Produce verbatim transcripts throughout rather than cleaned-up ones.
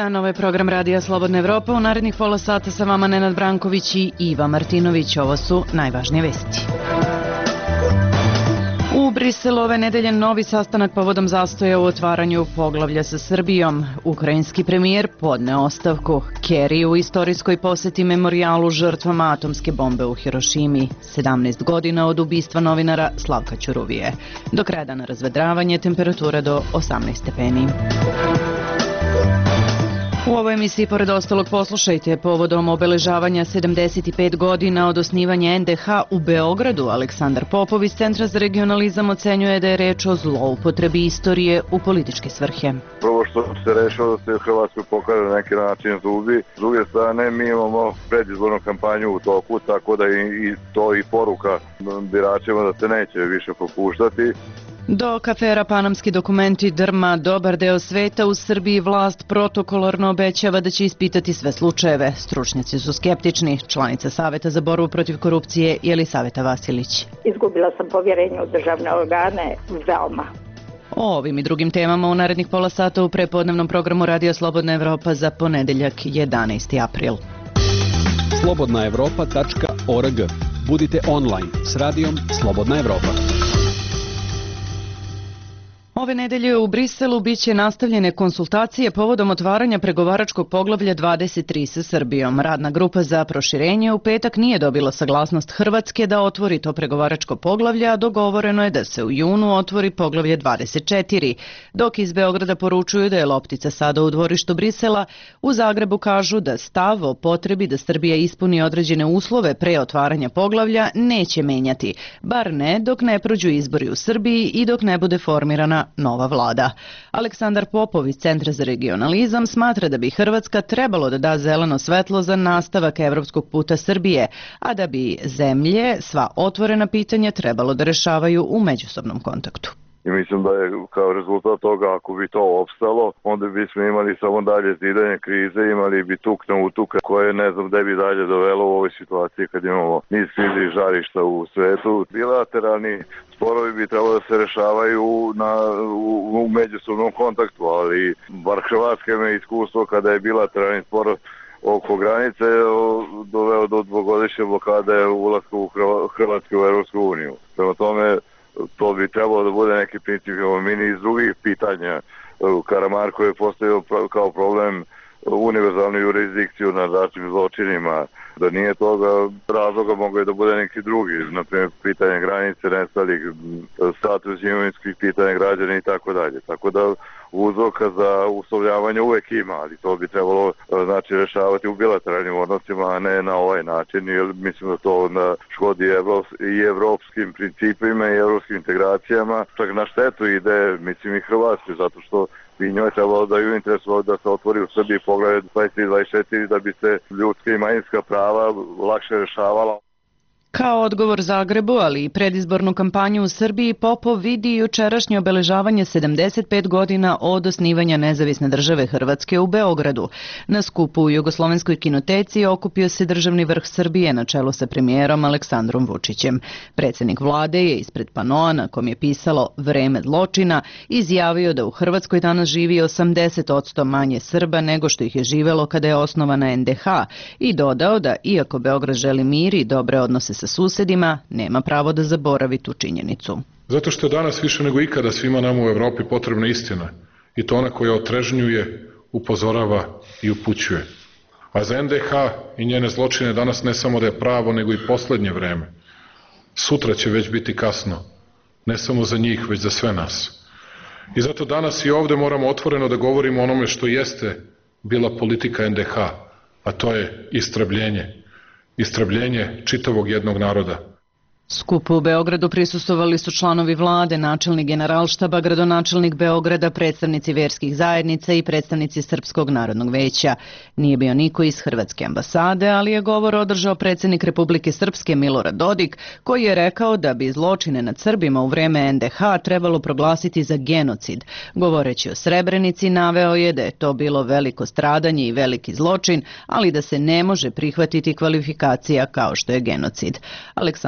dan, ovo je program Radija Slobodna Evropa. U narednih pola sata sa vama Nenad Branković i Iva Martinović. Ovo su najvažnije vesti. U Briselu ove nedelje novi sastanak povodom zastoja u otvaranju poglavlja sa Srbijom. Ukrajinski premijer podneo ostavku. Kerry u istorijskoj poseti memorijalu žrtvama atomske bombe u Hirošimi. sedamnaest godina od ubistva novinara Slavka Ćuruvije. Do kraja dana razvedravanje, temperatura do osamnaest stepeni. U ovoj emisiji, pored ostalog, poslušajte povodom obeležavanja sedamdeset pet godina od osnivanja en de ha u Beogradu. Aleksandar Popov iz Centra za regionalizam ocenjuje da je reč o zloupotrebi istorije u političke svrhe. Prvo što se rešilo da se u Hrvatskoj pokaže na neki način zubi. S druge strane, mi imamo predizbornu kampanju u toku, tako da i, i to i poruka biračima da se neće više popuštati. Dok afera Panamski dokumenti drma dobar deo sveta, u Srbiji vlast protokolarno obećava da će ispitati sve slučajeve. Stručnjaci su skeptični. Članica Saveta za borbu protiv korupcije Jelisaveta Vasilić. Izgubila sam povjerenje u državne organe veoma. O ovim i drugim temama u narednih pola sata u prepodnevnom programu Radija Slobodna Evropa za ponedeljak jedanaesti april. slobodna evropa tačka org. Budite online s radijom Slobodna Evropa. Ove nedelje u Briselu biće nastavljene konsultacije povodom otvaranja pregovaračkog poglavlja dvadeset tri sa Srbijom. Radna grupa za proširenje u petak nije dobila saglasnost Hrvatske da otvori to pregovaračko poglavlje, a dogovoreno je da se u junu otvori poglavlje dvadeset četiri. Dok iz Beograda poručuju da je loptica sada u dvorištu Brisela, u Zagrebu kažu da stav o potrebi da Srbija ispuni određene uslove pre otvaranja poglavlja neće menjati, bar ne dok ne prođu izbori u Srbiji i dok ne bude formirana nova vlada. Aleksandar Popov iz Centra za regionalizam smatra da bi Hrvatska trebalo da da zeleno svetlo za nastavak evropskog puta Srbije, a da bi zemlje sva otvorena pitanja trebalo da rešavaju u međusobnom kontaktu. I mislim da je kao rezultat toga, ako bi to opstalo, onda bismo imali samo dalje zidanje krize, imali bi tuk na utuka koje ne znam da bi dalje dovelo u ovoj situaciji kad imamo niz krizi i žarišta u svetu. Bilateralni sporovi bi trebalo da se rešavaju na, u, u međusobnom kontaktu, ali bar Hrvatska ima iskustvo kada je bilateralni spor oko granice doveo do dvogodišnje blokade ulaska u Hrvatske u Evropsku uniju. Prema tome, to bi trebalo da bude neki princip mini iz drugih pitanja. Karamarko je postavio kao problem univerzalnu jurisdikciju nad ratnim zločinima. Da nije toga razloga, mogo je da bude neki drugi, naprimjer pitanje granice, nestalih, status imovinskih pitanja građana i tako dalje. Tako da uzroka za uslovljavanje uvek ima, ali to bi trebalo znači rešavati u bilateralnim odnosima, a ne na ovaj način, jer mislim da to onda škodi i evropskim principima i evropskim integracijama. Čak na štetu ide, mislim, i Hrvatskoj, zato što bi njoj trebalo da ju interesovalo da se otvori u Srbiji poglavlje dvadeset tri dvadeset četiri da bi se ljudska i manjinska prava lakše rešavala. Kao odgovor Zagrebu, ali i predizbornu kampanju u Srbiji, Popov vidi jučerašnje obeležavanje sedamdeset pet godina od osnivanja nezavisne države Hrvatske u Beogradu. Na skupu u Jugoslovenskoj kinoteci okupio se državni vrh Srbije na čelu sa premijerom Aleksandrom Vučićem. Predsjednik vlade je ispred panoa na kom je pisalo "Vreme zločina" izjavio da u Hrvatskoj danas živi osamdeset posto manje Srba nego što ih je živelo kada je osnovana en de ha i dodao da, iako Beograd želi mir i dobre odnose sa susedima, nema pravo da zaboravi tu činjenicu. Zato što je danas više nego ikada svima nama u Evropi potrebna istina, i to ona koja otrežnjuje, upozorava i upućuje. A za en de ha i njene zločine danas ne samo da je pravo, nego i poslednje vreme. Sutra će već biti kasno, ne samo za njih, već za sve nas. I zato danas i ovde moramo otvoreno da govorimo o onome što jeste bila politika en de ha, a to je istrebljenje. Istrebljenje čitavog jednog naroda. Skupu u Beogradu prisustvovali su članovi vlade, načelnik Generalštaba, gradonačelnik Beograda, predstavnici verskih zajednica i predstavnici Srpskog narodnog veća. Nije bio niko iz Hrvatske ambasade, ali je govor održao predsjednik Republike Srpske Milorad Dodik, koji je rekao da bi zločine nad Srbima u vreme en de ha trebalo proglasiti za genocid. Govoreći o Srebrenici, naveo je da je to bilo veliko stradanje i veliki zločin, ali da se ne može prihvatiti kvalifikacija kao što je genocid. Aleksandar Popov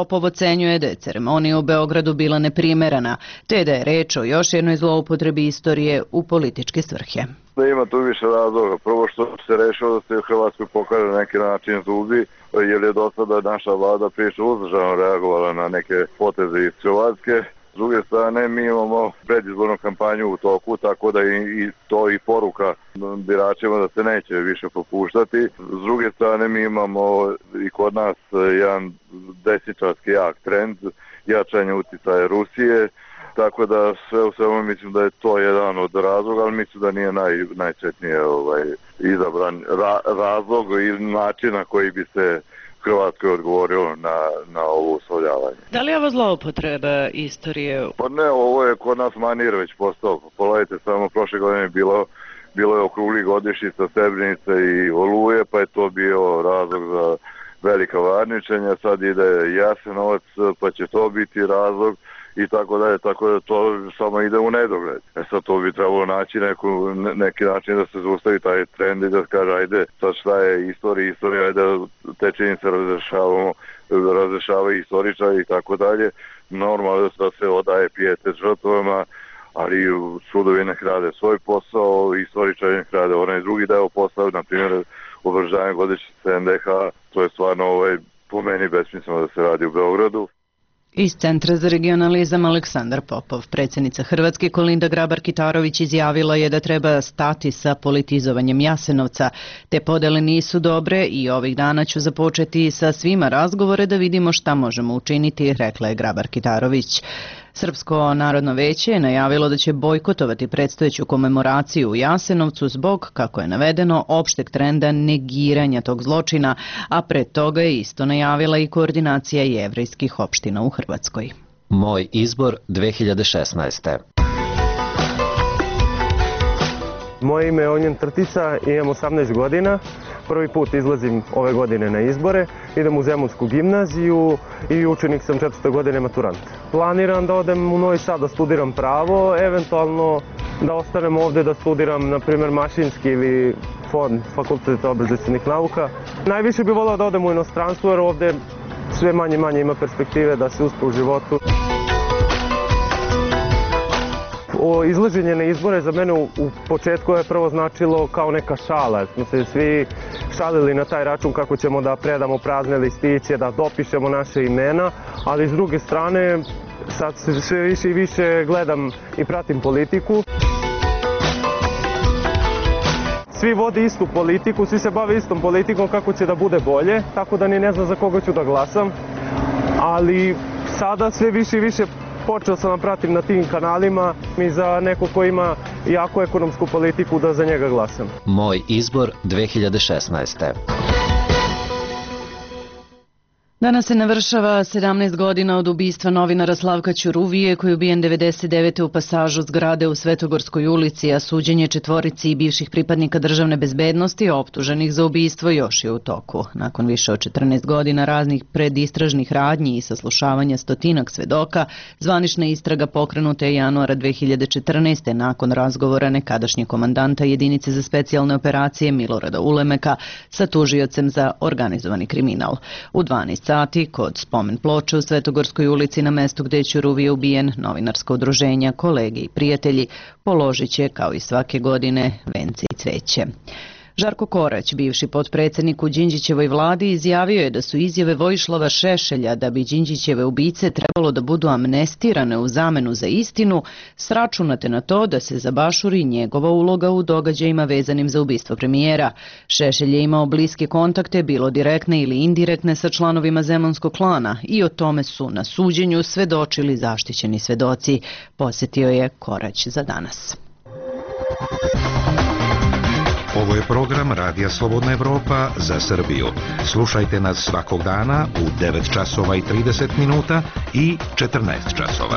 Popov ocenjuje da je ceremonija u Beogradu bila neprimerena, te da je reč o još jednoj zloupotrebi istorije u političke svrhe. Da ima tu više razloga. Prvo što se rešilo da se u Hrvatskoj pokaže na neki način zubi, jer je do sada naša vlada prilično uzdržano reagovala na neke poteze iz Hrvatske. S druge strane, mi imamo predizbornu kampanju u toku, tako da i, i to i poruka biračima da se neće više popuštati. S druge strane, mi imamo i kod nas jedan desničarski jak trend, jačanje uticaja Rusije, tako da sve u svemu mislim da je to jedan od razloga, ali mislim da nije naj, najčetnije ovaj, izabran ra, razlog i način na koji bi se Hrvatskoj odgovorilo na, na ovo uslovljavanje. Da li je ovo zloupotreba istorije? Pa ne, ovo je kod nas manir već postao. Pogledajte, samo prošle godine bilo, bilo je okrugli godišnjica Srebrenice i Oluje, pa je to bio razlog za velika varničenja. Sad ide Jasenovac, pa će to biti razlog i tako dalje, tako da to samo ide u nedogled. E sad to bi trebalo naći neku, neki način da se zaustavi taj trend i da kaže ajde, sad šta je istorija, istorija, ajde te činjenice razrešavamo, razrešava istoričari i tako dalje. Normalno da se odaje pijetet žrtvama, ali sudovi nek rade svoj posao, istoričari nek rade onaj drugi deo posao, na primjer obržavanje godišnjice en de ha, to je stvarno ovaj, po meni besmisleno da se radi u Beogradu. Iz Centra za regionalizam Aleksandar Popov. Predsjednica Hrvatske Kolinda Grabar-Kitarović izjavila je da treba stati sa politizovanjem Jasenovca. Te podele nisu dobre i ovih dana ću započeti sa svima razgovore da vidimo šta možemo učiniti, rekla je Grabar-Kitarović. Srpsko narodno veće je najavilo da će bojkotovati predstojeću komemoraciju u Jasenovcu zbog, kako je navedeno, opšteg trenda negiranja tog zločina, a pred toga je isto najavila i koordinacija jevrejskih opština u Hrvatskoj. Moj izbor dve hiljade šesnaeste. Moje ime je Onjen Trtica, imam osamnaest godina. Prvi put izlazim ove godine na izbore, idem u Zemunsku gimnaziju i učenik sam četvrte godine maturant. Planiram da odem u Novi Sad da studiram pravo, eventualno da ostanem ovde da studiram, na primjer, mašinski ili fon, fakultet obrazovalnih nauka. Najviše bih volao da odem u inostranstvo jer ovde sve manje manje ima perspektive da se uspe u životu. O izlaženje na izbore za mene u, u početku je prvo značilo kao neka šala. Smo se svi šalili na taj račun kako ćemo da predamo prazne listiće, da dopišemo naše imena, ali s druge strane sad sve više i više gledam i pratim politiku. Svi vode istu politiku, svi se bave istom politikom kako će da bude bolje, tako da ni ne znam za koga ću da glasam, ali sada sve više i više počeo sam da pratim na tim kanalima i za neko ko ima jako ekonomsku politiku da za njega glasam. Moj izbor dve hiljade šesnaeste. Danas se navršava sedamnaest godina od ubistva novinara Slavka Ćuruvije koji je ubijen devedeset devete u pasažu zgrade u Svetogorskoj ulici, a suđenje četvorici i bivših pripadnika državne bezbednosti optuženih za ubistvo još je u toku. Nakon više od četrnaest godina raznih predistražnih radnji i saslušavanja stotinak svedoka, zvanična istraga pokrenuta je januara dve hiljade četrnaeste. nakon razgovora nekadašnjeg komandanta jedinice za specijalne operacije Milorada Ulemeka sa tužiocem za organizovani kriminal. U dvanaest sati kod spomen ploče u Svetogorskoj ulici na mestu gde je Ćuruvije ubijen, novinarsko udruženja, kolege i prijatelji položit će, kao i svake godine, vence i cveće. Žarko Korać, bivši potpredsjednik u Đinđićevoj vladi, izjavio je da su izjave Vojislava Šešelja da bi Đinđićeve ubice trebalo da budu amnestirane u zamenu za istinu sračunate na to da se zabašuri njegova uloga u događajima vezanim za ubistvo premijera. Šešelj je imao bliske kontakte, bilo direktne ili indirektne, sa članovima Zemunskog klana i o tome su na suđenju svedočili zaštićeni svedoci, posjetio je Korać za danas. Ovo je program Radija Slobodna Evropa za Srbiju. Slušajte nas svakog dana u devet časova i trideset minuta i četrnaest časova.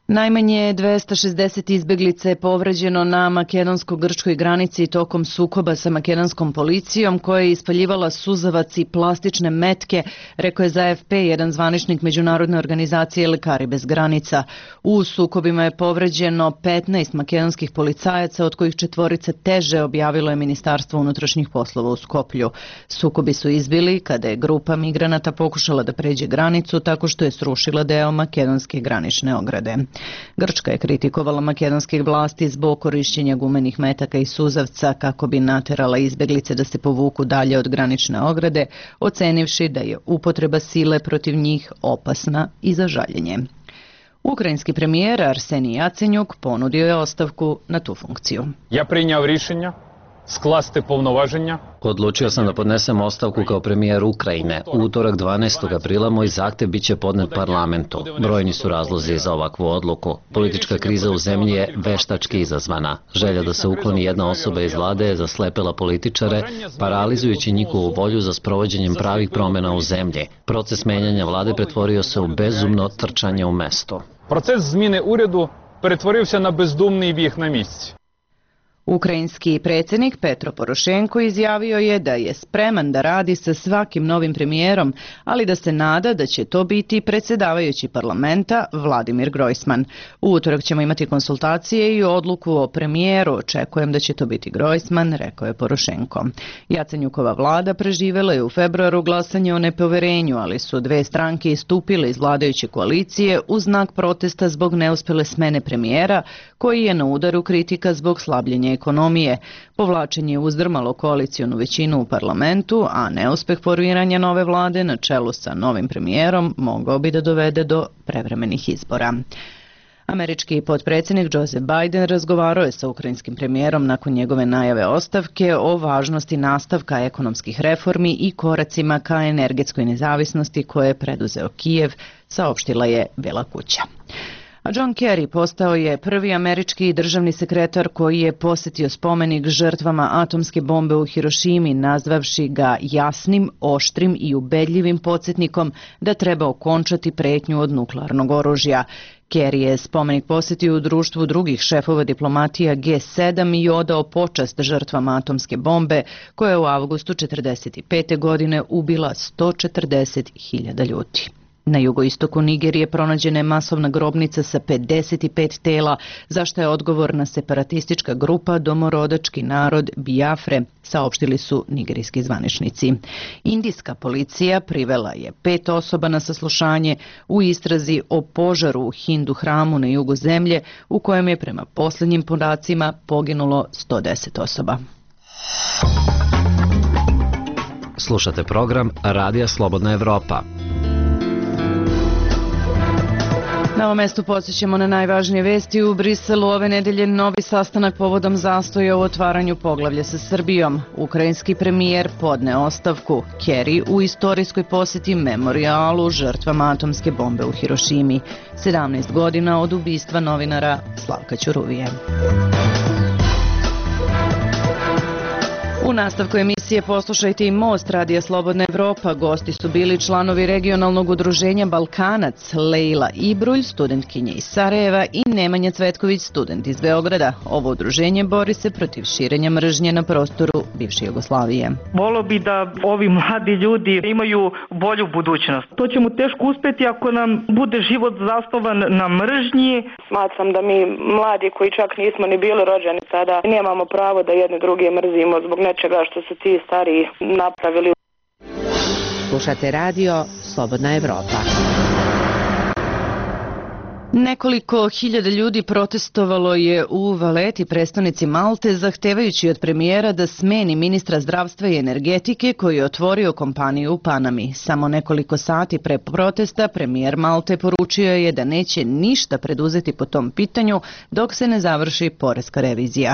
Najmanje dvesta šezdeset izbeglica je povređeno na makedonsko-grčkoj granici tokom sukoba sa makedonskom policijom koja je ispaljivala suzavac i plastične metke, rekao je za A F P jedan zvaničnik Međunarodne organizacije Lekari bez granica. U sukobima je povređeno petnaest makedonskih policajaca, od kojih četvorica teže, objavilo je Ministarstvo unutrašnjih poslova u Skoplju. Sukobi su izbili kada je grupa migranata pokušala da pređe granicu tako što je srušila deo makedonske granične ograde. Grčka je kritikovala makedonskih vlasti zbog korišćenja gumenih metaka i suzavca kako bi naterala izbeglice da se povuku dalje od granične ograde, ocenivši da je upotreba sile protiv njih opasna i za žaljenje. Ukrajinski premijer Arsenij Jacenjuk ponudio je ostavku na tu funkciju. Ja prinjao rješenja sklасти повноваження. Odlučio sam da podnesem ostavku kao premijer Ukrajine. U utorak dvanaestog aprila moj zahtev biće podnet parlamentu. Brojni su razlozi za ovakvu odluku. Politička kriza u zemlji je veštački izazvana. Želja da se ukloni jedna osoba iz vlade je zaslepila političare, paralizujući njihovu volju za sprovođenjem pravih promjena u zemlji. Proces menjanja vlade pretvorio se u bezumno trčanje u mesto. Proces zmjene urяду pretvorio na bezdumni bjeh na mjeseci. Ukrajinski predsjednik Petro Porošenko izjavio je da je spreman da radi sa svakim novim premijerom, ali da se nada da će to biti predsjedavajući parlamenta Vladimir Grojsman. U utorak ćemo imati konsultacije i odluku o premijeru. Očekujem da će to biti Grojsman, rekao je Porošenko. Jacenjukova vlada preživjela je u februaru glasanje o nepoverenju, ali su dve stranke istupile iz vladajuće koalicije u znak protesta zbog neuspjele smene premijera, koji je na udaru kritika zbog slabljenja ekonomije. Povlačenje uzdrmalo koalicionu većinu u parlamentu, a neuspeh formiranja nove vlade na čelu sa novim premijerom mogao bi da dovede do prevremenih izbora. Američki potpredsjednik Joseph Biden razgovarao je sa ukrajinskim premijerom nakon njegove najave ostavke o važnosti nastavka ekonomskih reformi i koracima ka energetskoj nezavisnosti koje je preduzeo Kijev, saopštila je Bela kuća. A John Kerry postao je prvi američki državni sekretar koji je posjetio spomenik žrtvama atomske bombe u Hirošimi, nazvavši ga jasnim, oštrim i ubedljivim podsjetnikom da treba okončati pretnju od nuklearnog oružja. Kerry je spomenik posjetio u društvu drugih šefova diplomatija G sedam i odao počast žrtvama atomske bombe koja je u avgustu četrdeset pete godine ubila sto četrdeset hiljada ljudi. Na jugoistoku Nigerije pronađena je masovna grobnica sa pedeset pet tela, za što je odgovorna separatistička grupa Domorodački narod Biafre, saopštili su nigerijski zvaničnici. Indijska policija privela je pet osoba na saslušanje u istrazi o požaru u Hindu hramu na jugu zemlje, u kojem je prema posljednjim podacima poginulo sto deset osoba. Slušate program Radija Slobodna Evropa. Na ovom mestu podsjećamo na najvažnije vesti. U Briselu ove nedelje novi sastanak povodom zastoja u otvaranju poglavlja sa Srbijom. Ukrajinski premijer podne ostavku. Kerry u istorijskoj posjeti memorijalu žrtvama atomske bombe u Hirošimi. sedamnaest godina od ubistva novinara Slavka Ćuruvije. U nastavku emisije poslušajte i Most Radija Slobodna Evropa. Gosti su bili članovi regionalnog udruženja Balkanac, Lejla Ibrulj, studentkinja iz Sarajeva, i Nemanja Cvetković, student iz Beograda. Ovo udruženje bori se protiv širenja mržnje na prostoru bivše Jugoslavije. Volio bi da ovi mladi ljudi imaju bolju budućnost. To ćemo teško uspjeti ako nam bude život zasnovan na mržnji. Smatram da mi mladi koji čak nismo ni bili rođeni tada nemamo pravo da jedne druge mrzimo zbog nečega što su ti stariji napravili. Slušate radio Slobodna Evropa. Nekoliko hiljada ljudi protestovalo je u Valeti, prestonici Malte, zahtevajući od premijera da smeni ministra zdravstva i energetike koji je otvorio kompaniju u Panami. Samo nekoliko sati pre protesta premijer Malte poručio je da neće ništa preduzeti po tom pitanju dok se ne završi poreska revizija.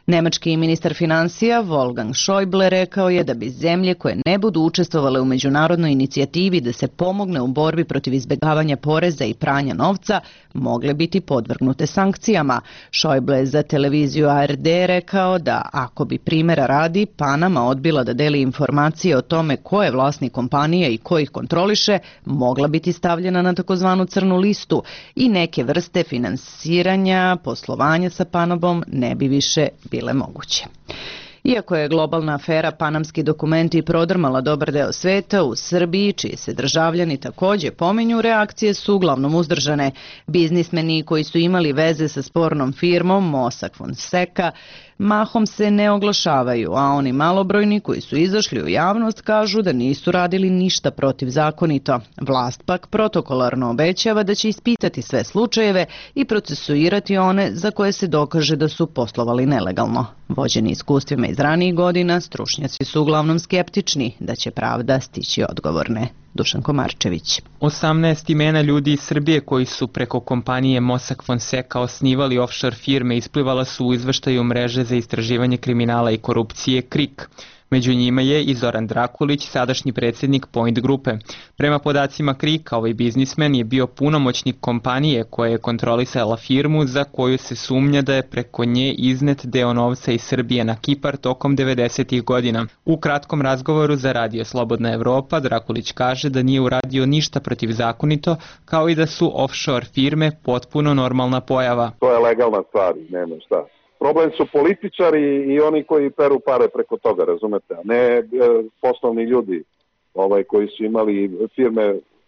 Nemački ministar financija Wolfgang Schäuble rekao je da bi zemlje koje ne budu učestvovale u međunarodnoj inicijativi da se pomogne u borbi protiv izbjegavanja poreza i pranja novca mogle biti podvrgnute sankcijama. Schäuble je za televiziju A R D rekao da ako bi primjera radi Panama odbila da deli informacije o tome ko je vlasnik kompanije i ko ih kontroliše, mogla biti stavljena na takozvanu crnu listu i neke vrste finansiranja poslovanja sa Panamom ne bi više bile moguće. Iako je globalna afera Panamski dokumenti prodrmala dobar deo sveta, u Srbiji, čiji se državljani također pominju, reakcije su uglavnom uzdržane. Biznismeni koji su imali veze sa spornom firmom Mossack Fonseca mahom se ne oglašavaju, a oni malobrojni koji su izašli u javnost kažu da nisu radili ništa protivzakonito. Vlast pak protokolarno obećava da će ispitati sve slučajeve i procesuirati one za koje se dokaže da su poslovali nelegalno. Vođeni iskustvima iz ranijih godina, stručnjaci su uglavnom skeptični da će pravda stići odgovorne. Dušanko Marčević. osamnaest imena ljudi iz Srbije koji su preko kompanije Mossack Fonseca osnivali offshore firme isplivala su u izveštaju mreže za istraživanje kriminala i korupcije K R I K. Među njima je i Zoran Drakulić, sadašnji predsjednik Point grupe. Prema podacima K R I K-a, ovaj biznismen je bio punomoćnik kompanije koja je kontrolisala firmu za koju se sumnja da je preko nje iznet deo novca iz Srbije na Kipar tokom devedesetih godina. U kratkom razgovoru za Radio Slobodna Evropa, Drakulić kaže da nije uradio ništa protivzakonito, kao i da su offshore firme potpuno normalna pojava. To je legalna stvar, nema šta. Problem su političari i oni koji peru pare preko toga, razumete, a ne e, poslovni ljudi ovaj, koji su imali firme.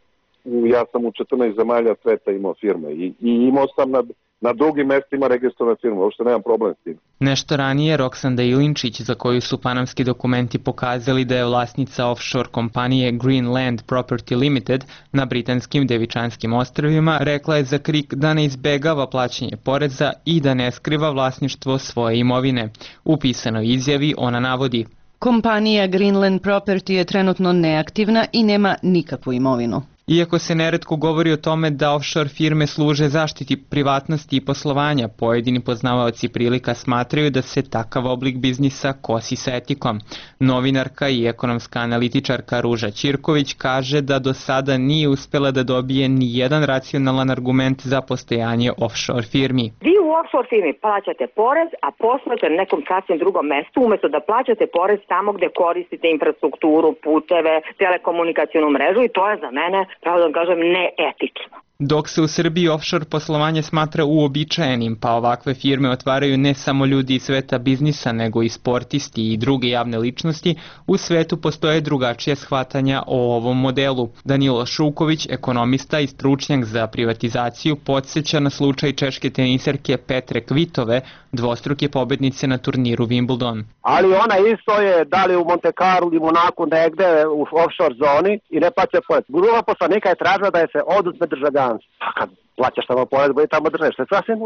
Ja sam u četrnaest zemalja sveta imao firme i, i imao sam na, na drugim mestima registrovane firme, uopšte nemam problem s tim. Nešto ranije Roksanda Ilinčić, za koju su panamski dokumenti pokazali da je vlasnica offshore kompanije Greenland Property Limited na britanskim Devičanskim ostrvima, rekla je za K R I K da ne izbegava plaćanje poreza i da ne skriva vlasništvo svoje imovine. U pisanoj izjavi ona navodi: kompanija Greenland Property je trenutno neaktivna i nema nikakvu imovinu. Iako se neretko govori o tome da offshore firme služe zaštiti privatnosti i poslovanja, pojedini poznavaoci prilika smatraju da se takav oblik biznisa kosi sa etikom. Novinarka i ekonomska analitičarka Ruža Ćirković kaže da do sada nije uspela da dobije ni jedan racionalan argument za postojanje offshore firmi. Vi u offshore firmi plaćate porez, a poslujete na nekom sasvim drugom mestu, umjesto da plaćate porez tamo gde koristite infrastrukturu, puteve, telekomunikacijnu mrežu, i to je za mene, pravo da kažem, neetično. Dok se u Srbiji offshore poslovanje smatra uobičajenim, pa ovakve firme otvaraju ne samo ljudi iz sveta biznisa, nego i sportisti i druge javne ličnosti, u svetu postoje drugačije shvatanja o ovom modelu. Danilo Šuković, ekonomista i stručnjak za privatizaciju, podsjeća na slučaj češke teniserke Petre Kvitove, dvostruke pobednice na turniru Wimbledon. Ali ona isto je da li u Monte Carlo ili Monaku negde u offshore zoni i ne plaća porez. Grupa poslanika je tražila da je se oduzme državljanstvo. Pa kad plaćaš tamo porez, bolje tamo držaš. Sve sasvim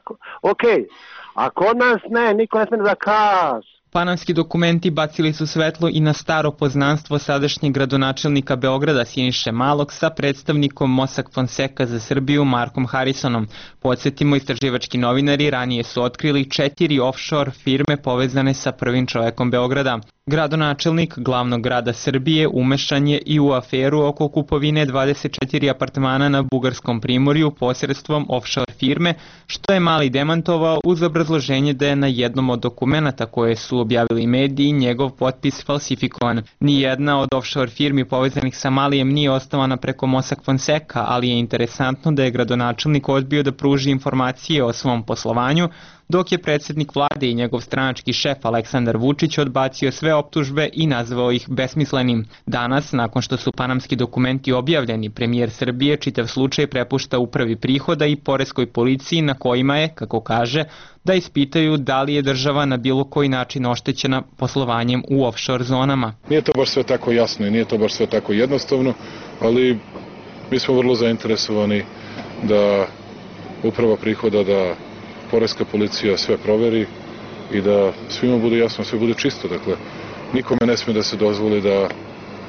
ok. A kod nas ne, niko ne smije da kaže. Panamski dokumenti bacili su svetlo i na staro poznanstvo sadašnjeg gradonačelnika Beograda Siniše Malog sa predstavnikom Mossack Fonseca za Srbiju Markom Harrisonom. Podsjetimo, istraživački novinari ranije su otkrili četiri offshore firme povezane sa prvim čovekom Beograda. Gradonačelnik glavnog grada Srbije umešan je i u aferu oko kupovine dvadeset četiri apartmana na Bugarskom primorju posredstvom offshore firme, što je Mali demantovao uz obrazloženje da je na jednom od dokumenata koje su objavili mediji njegov potpis falsifikovan. Nijedna od offshore firmi povezanih sa Malijem nije osnovana preko Mossack Fonseca, ali je interesantno da je gradonačelnik odbio da pruži informacije o svom poslovanju, dok je predsjednik vlade i njegov stranački šef Aleksandar Vučić odbacio sve optužbe i nazvao ih besmislenim. Danas, nakon što su panamski dokumenti objavljeni, premijer Srbije čitav slučaj prepušta upravi prihoda i poreskoj policiji, na kojima je, kako kaže, da ispitaju da li je država na bilo koji način oštećena poslovanjem u offshore zonama. Nije to baš sve tako jasno i nije to baš sve tako jednostavno, ali mi smo vrlo zainteresovani da uprava prihoda, da poreska policija sve proveri i da svima bude jasno, sve bude čisto. Dakle, nikome ne smije da se dozvoli da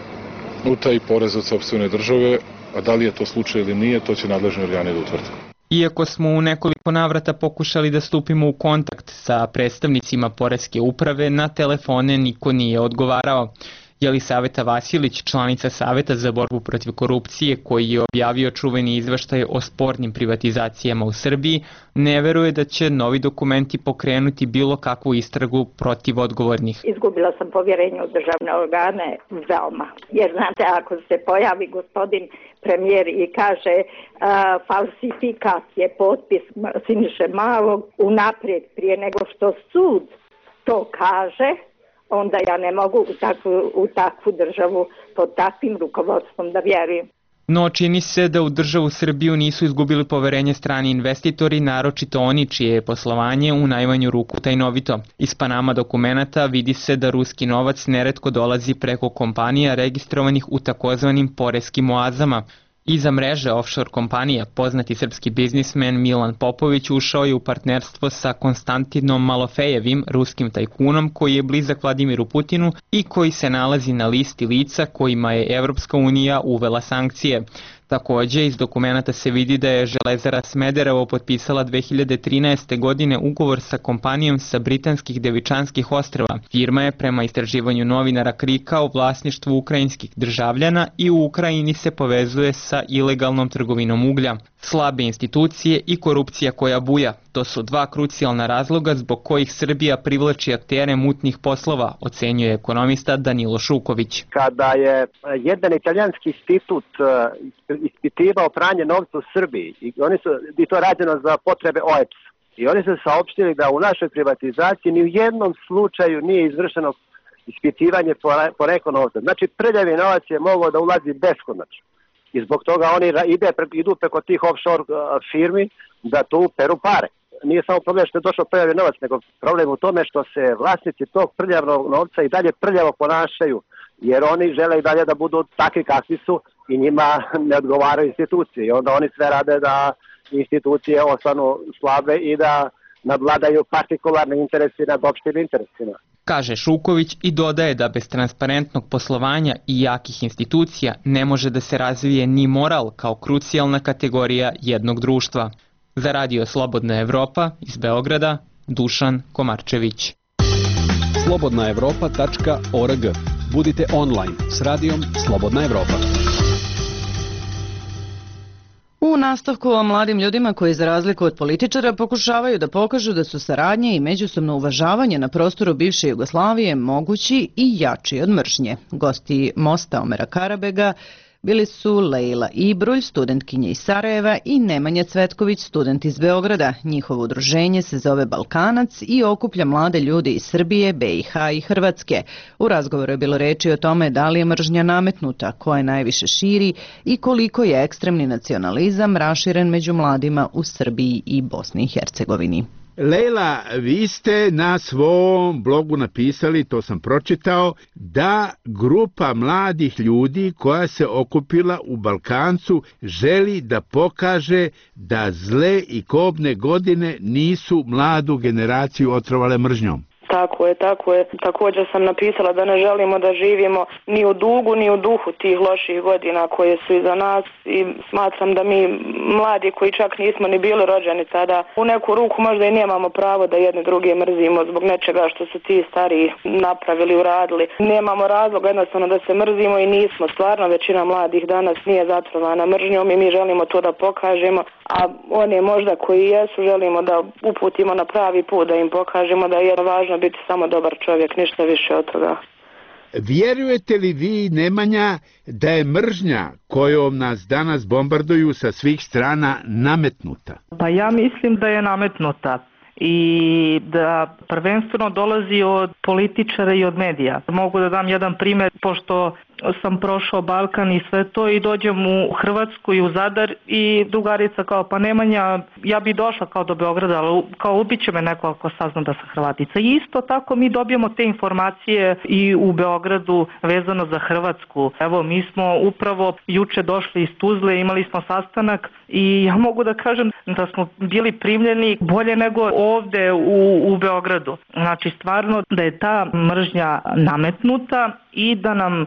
utaji porez od sopstvene države, a da li je to slučaj ili nije, to će nadležni organi da utvrde. Iako smo u nekoliko navrata pokušali da stupimo u kontakt sa predstavnicima Poreske uprave, na telefone niko nije odgovarao. Jelisaveta Vasilić, članica Saveta za borbu protiv korupcije, koji je objavio čuveni izveštaj o spornim privatizacijama u Srbiji, ne veruje da će novi dokumenti pokrenuti bilo kakvu istragu protiv odgovornih. Izgubila sam povjerenje u državne organe veoma. Jer znate, ako se pojavi gospodin premijer i kaže a, falsifikat je potpis Siniše Malog unaprijed prije nego što sud to kaže, onda ja ne mogu u takvu, u takvu državu pod takvim rukovodstvom da vjerujem. No čini se da u državu Srbiju nisu izgubili poverenje strani investitori, naročito oni čije je poslovanje u najmanju ruku tajnovito. Iz Panama dokumenata vidi se da ruski novac neretko dolazi preko kompanija registrovanih u takozvanim poreskim oazama. Iza mreže offshore kompanija poznati srpski biznismen Milan Popović ušao je u partnerstvo sa Konstantinom Malofejevim, ruskim tajkunom koji je blizak Vladimiru Putinu i koji se nalazi na listi lica kojima je Evropska unija uvela sankcije. Takođe, iz dokumenata se vidi da je Železara Smederevo potpisala dve hiljade trinaeste. godine ugovor sa kompanijom sa britanskih Devičanskih ostrva. Firma je prema istraživanju novinara Krika u vlasništvu ukrajinskih državljana i u Ukrajini se povezuje sa ilegalnom trgovinom uglja. Slabe institucije i korupcija koja buja. To su dva krucijalna razloga zbog kojih Srbija privlači aktere mutnih poslova, ocenjuje ekonomista Danilo Šuković. Kada je jedan italijanski institut ispitivao pranje novca u Srbiji, i oni su, i to rađeno za potrebe O E P S, i oni su saopštili da u našoj privatizaciji ni u jednom slučaju nije izvršeno ispitivanje porekla novca. Znači, prljavi novac je mogao da ulazi beskonačno. I zbog toga oni ide, idu preko tih offshore firmi da tu peru pare. Nije samo problem što je došao prljavi novac, nego problem u tome što se vlasnici tog prljavnog novca i dalje prljavo ponašaju, jer oni žele i dalje da budu takvi kakvi su i njima ne odgovaraju institucije. I onda oni sve rade da institucije ostanu slabe i da nadvladaju partikularne interesi nad opštim interesima. Kaže Šuković i dodaje da bez transparentnog poslovanja i jakih institucija ne može da se razvije ni moral kao krucijalna kategorija jednog društva. Za Radio Slobodna Evropa iz Beograda, Dušan Komarčević. slobodna evropa tačka org. Budite online s radijom Slobodna Evropa. U nastavku o mladim ljudima koji za razliku od političara pokušavaju da pokažu da su saradnje i međusobno uvažavanje na prostoru bivše Jugoslavije mogući i jači od mržnje. Gosti Mosta Omera Karabega bili su Lejla Ibrulj, studentkinja iz Sarajeva, i Nemanja Cvetković, student iz Beograda. Njihovo udruženje se zove Balkanac i okuplja mlade ljude iz Srbije, B i H i Hrvatske. U razgovoru je bilo reči o tome da li je mržnja nametnuta, ko je najviše širi i koliko je ekstremni nacionalizam raširen među mladima u Srbiji i Bosni i Hercegovini. Lejla, vi ste na svom blogu napisali, to sam pročitao, da grupa mladih ljudi koja se okupila u Balkancu želi da pokaže da zle i kobne godine nisu mladu generaciju otrovale mržnjom. Tako je, tako je. Također sam napisala da ne želimo da živimo ni u dugu, ni u duhu tih loših godina koje su iza nas i smatram da mi mladi koji čak nismo ni bili rođeni tada, u neku ruku možda i nemamo pravo da jedne druge mrzimo zbog nečega što su ti stariji napravili, uradili. Nemamo razloga jednostavno da se mrzimo i nismo. Stvarno većina mladih danas nije zatrovana mržnjom i mi želimo to da pokažemo, a one možda koji jesu želimo da uputimo na pravi put, da im pokažemo da je važno biti samo dobar čovjek, ništa više od toga. Vjerujete li vi, Nemanja, da je mržnja kojom nas danas bombarduju sa svih strana nametnuta? Pa ja mislim da je nametnuta i da prvenstveno dolazi od političara i od medija. Mogu da dam jedan primjer, pošto sam prošao Balkan i sve to i dođem u Hrvatsku i u Zadar i drugarica kao pa Nemanja, ja bi došla kao do Beograda, ali kao ubiće me neko ako sazna da sam Hrvatica. I isto tako mi dobijemo te informacije i u Beogradu vezano za Hrvatsku. Evo, mi smo upravo juče došli iz Tuzle, imali smo sastanak i ja mogu da kažem da smo bili primljeni bolje nego ovde u, u Beogradu. Znači stvarno da je ta mržnja nametnuta i da nam ljudi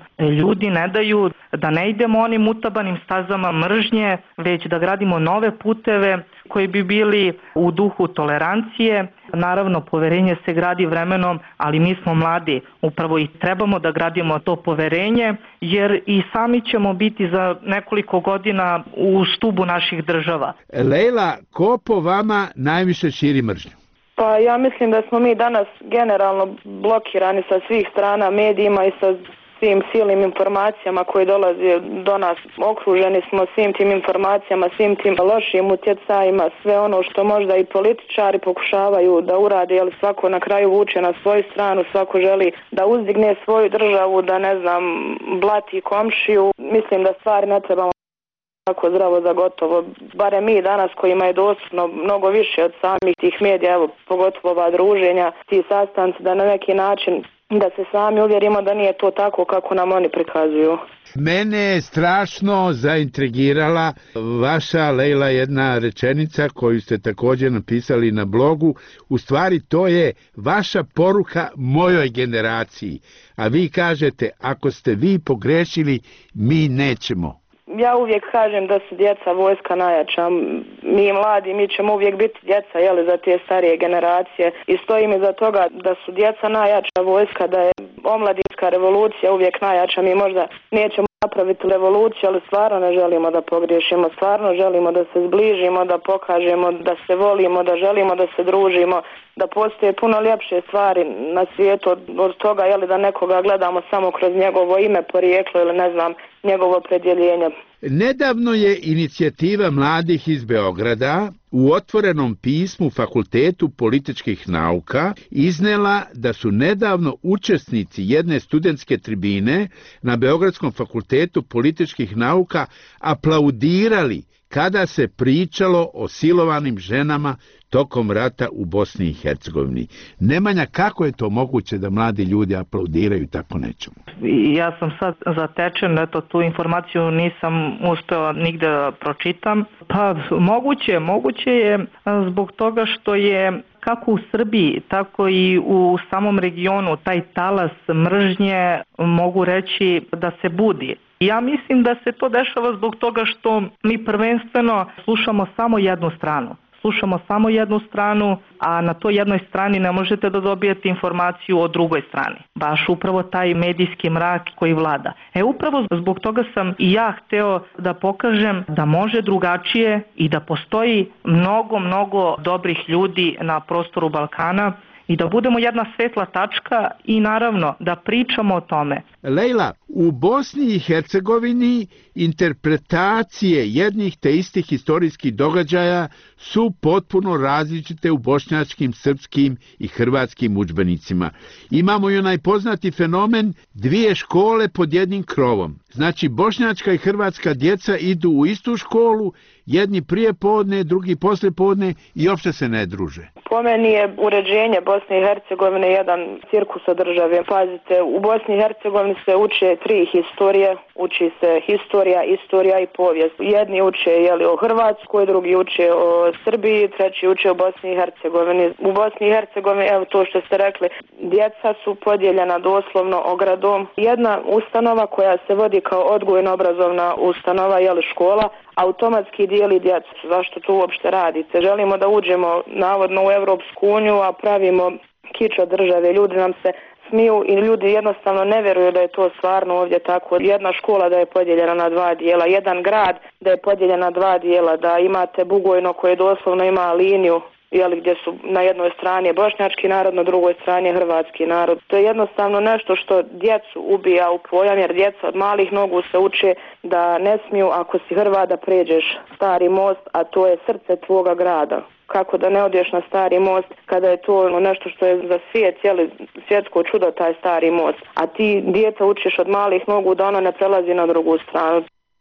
ljudi ne daju, da ne idemo onim utabanim stazama mržnje, već da gradimo nove puteve koji bi bili u duhu tolerancije. Naravno, poverenje se gradi vremenom, ali mi smo mladi. Upravo i trebamo da gradimo to poverenje, jer i sami ćemo biti za nekoliko godina u stubu naših država. Lejla, ko po vama najviše širi mržnju? Pa ja mislim da smo mi danas generalno blokirani sa svih strana medijima i sa svim silnim informacijama koje dolaze do nas. Okruženi smo svim tim informacijama, svim tim lošim utjecajima, sve ono što možda i političari pokušavaju da urade, jer svako na kraju vuče na svoju stranu, svako želi da uzdigne svoju državu, da ne znam, blati komšiju. Mislim da stvari ne trebamo tako zdravo za gotovo. Bare mi danas kojima je dostupno mnogo više od samih tih medija, evo, pogotovo ova druženja, ti sastanci, da na neki način da se sami uvjerimo da nije to tako kako nam oni prikazuju. Mene je strašno zaintrigirala vaša, Lejla, jedna rečenica koju ste također napisali na blogu. U stvari to je vaša poruka mojoj generaciji. A vi kažete, ako ste vi pogrešili, mi nećemo. Ja uvijek kažem da su djeca vojska najjača. Mi mladi, mi ćemo uvijek biti djeca, jeli, za te starije generacije. I stojim iza toga da su djeca najjača vojska, da je omladinska revolucija uvijek najjača. Mi možda nećemo napraviti revoluciju, ali stvarno ne želimo da pogriješimo. Stvarno želimo da se zbližimo, da pokažemo da se volimo, da želimo da se družimo, da postoje puno ljepše stvari na svijetu od, od toga, jeli, da nekoga gledamo samo kroz njegovo ime, porijeklo ili ne znam, njegovo opredjeljenje. Nedavno je inicijativa mladih iz Beograda u otvorenom pismu Fakultetu političkih nauka iznela da su nedavno učesnici jedne studentske tribine na Beogradskom fakultetu političkih nauka aplaudirali kada se pričalo o silovanim ženama tokom rata u Bosni i Hercegovini. Nemanja, kako je to moguće da mladi ljudi aplaudiraju tako nečemu? Ja sam sad zatečen, eto, tu informaciju nisam uspeo nigde da pročitam. Pa moguće, moguće je zbog toga što je kako u Srbiji, tako i u samom regionu taj talas mržnje, mogu reći, da se budi. Ja mislim da se to dešava zbog toga što mi prvenstveno slušamo samo jednu stranu. Slušamo samo jednu stranu, a na toj jednoj strani ne možete da dobijete informaciju o drugoj strani. Baš upravo taj medijski mrak koji vlada. E upravo zbog toga sam i ja hteo da pokažem da može drugačije i da postoji mnogo, mnogo dobrih ljudi na prostoru Balkana i da budemo jedna svetla tačka i naravno da pričamo o tome. Lejla, u Bosni i Hercegovini interpretacije jednih te istih historijskih događaja su potpuno različite u bošnjačkim, srpskim i hrvatskim udžbenicima. Imamo i onaj poznati fenomen dvije škole pod jednim krovom. Znači, bošnjačka i hrvatska djeca idu u istu školu, jedni prije podne, drugi poslije podne i uopšte se ne druže. Po meni je uređenje Bosne i Hercegovine jedan cirkus od države. Pazite, u Bosni i Hercegovini se uče tri historije, uči se historija, istorija i povijest. Jedni uče, jeli, o Hrvatskoj, drugi uče o Srbiji, treći uče o Bosni i Hercegovini. U Bosni i Hercegovini, evo to što ste rekli, djeca su podijeljena doslovno ogradom. Jedna ustanova koja se vodi kao odgojno-obrazovna ustanova, jeli, škola, automatski dijeli djecu. Zašto to uopšte radite? Želimo da uđemo navodno u Europsku uniju, a pravimo kič od države. Ljudi nam se smiju i ljudi jednostavno ne vjeruju da je to stvarno ovdje tako. Jedna škola da je podijeljena na dva dijela, jedan grad da je podijeljen na dva dijela, da imate Bugojno koje doslovno ima liniju, jeli, gdje su na jednoj strani bošnjački narod, na drugoj strani hrvatski narod. To je jednostavno nešto što djecu ubija u pojam, jer djeca od malih nogu se uče da ne smiju, ako si Hrvat, da pređeš Stari most, a to je srce tvoga grada. Kako da ne odeš na Stari most kada je to nešto što je za svijet, cijeli svjetsko čudo, taj Stari most. A ti djeca učiš od malih nogu da ono ne prelazi na drugu stranu.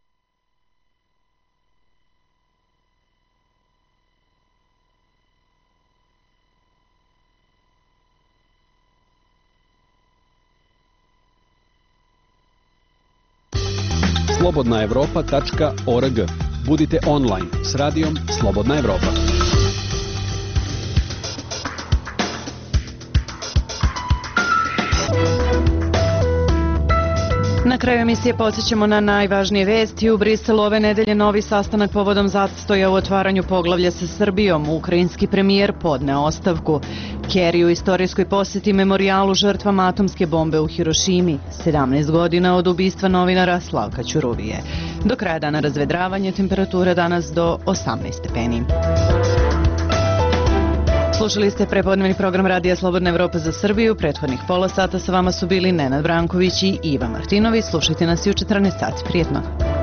slobodna evropa tačka org. Budite online s radijom Slobodna Evropa. Na kraju emisije podsjećamo na najvažnije vesti. U Briselu ove nedelje novi sastanak povodom zastoja u otvaranju poglavlja sa Srbijom. Ukrajinski premijer podneo ostavku. Kerry u istorijskoj posjeti memorijalu žrtvama atomske bombe u Hirošimi. sedamnaest godina od ubistva novinara Slavka Ćuruvije. Do kraja dana razvedravanje, temperatura danas do osamnaest stepeni. Slušali ste prepodnevni program Radija Slobodna Evropa za Srbiju. Prethodnih pola sata sa vama su bili Nenad Branković i Iva Martinović. Slušajte nas i u četrnaest sati. Prijetno.